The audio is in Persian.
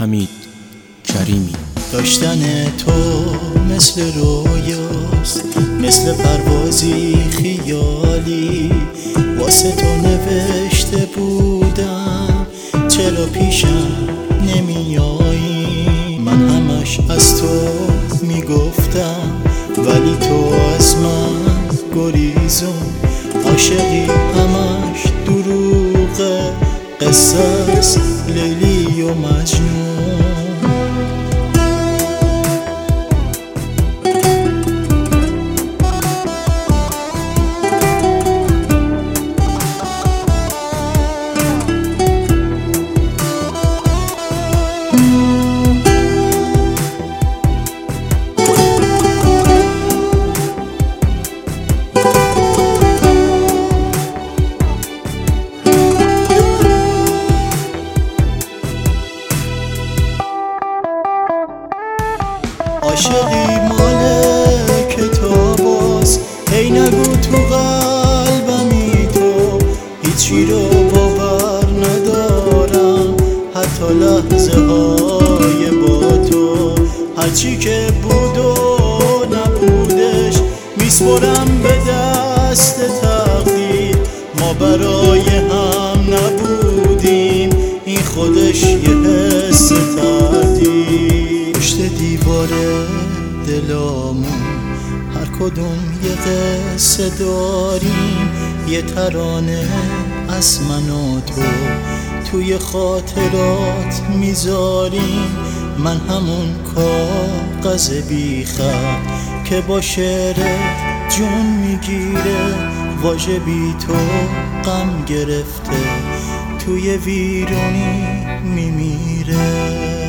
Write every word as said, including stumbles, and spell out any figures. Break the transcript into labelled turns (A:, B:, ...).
A: حمید کریمی.
B: داشتن تو مثل رویاست، مثل پروازی خیالی، واسه تو نوشته بودم چرا پیشم نمیایی. من همش از تو میگفتم ولی تو از من گریزون. عاشقی همش دروغه، قصه است لیلی و مجنون. عاشقی مال کتاباست، هی نگو تو قلبمی تو هیچی رو باور ندارم، حتی لحظه های با تو. هرچی که بود و نبودش میسپرم به دست تقدیر. ما برای هم نبودیم، این خودش یه حس تردید. پشت دیوار دلامون هر کدوم یه قصه داریم، یه ترانه از من و تو توی خاطرات میذاریم. من همون کاغذ بیخط که با شعر جون میگیره، واژه بی تو غم گرفته توی ویرونی میمیره.